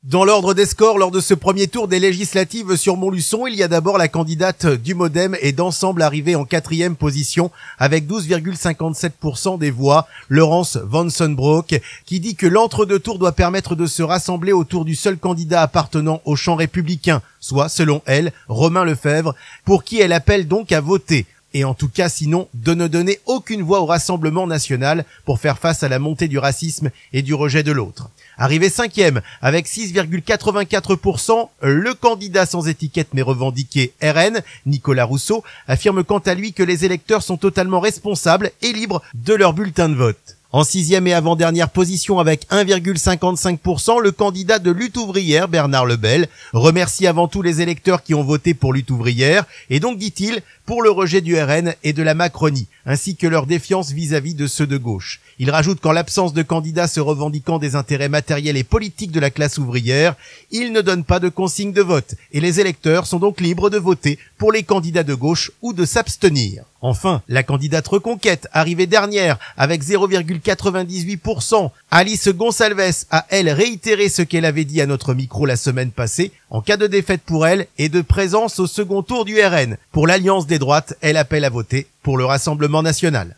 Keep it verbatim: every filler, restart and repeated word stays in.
Dans l'ordre des scores, lors de ce premier tour des législatives sur Montluçon, il y a d'abord la candidate du MoDem et d'ensemble arrivée en quatrième position avec douze virgule cinquante-sept pour cent des voix, Laurence Vansenbroek, qui dit que l'entre-deux tours doit permettre de se rassembler autour du seul candidat appartenant au champ républicain, soit, selon elle, Romain Lefebvre, pour qui elle appelle donc à voter. Et en tout cas sinon de ne donner aucune voix au Rassemblement national pour faire face à la montée du racisme et du rejet de l'autre. Arrivé cinquième avec six virgule quatre-vingt-quatre pour cent, le candidat sans étiquette mais revendiqué R N, Nicolas Rousseau, affirme quant à lui que les électeurs sont totalement responsables et libres de leur bulletin de vote. En sixième et avant-dernière position avec un virgule cinquante-cinq pour cent, le candidat de Lutte ouvrière, Bernard Lebel, remercie avant tout les électeurs qui ont voté pour Lutte ouvrière et donc, dit-il, pour le rejet du R N et de la Macronie, ainsi que leur défiance vis-à-vis de ceux de gauche. Il rajoute qu'en l'absence de candidats se revendiquant des intérêts matériels et politiques de la classe ouvrière, il ne donne pas de consigne de vote et les électeurs sont donc libres de voter pour les candidats de gauche ou de s'abstenir. Enfin, la candidate Reconquête, arrivée dernière avec zéro virgule quatre-vingt-dix-huit pour cent, Alice Gonçalves a elle réitéré ce qu'elle avait dit à notre micro la semaine passée, en cas de défaite pour elle et de présence au second tour du R N. Pour l'Alliance des droites, elle appelle à voter pour le Rassemblement national.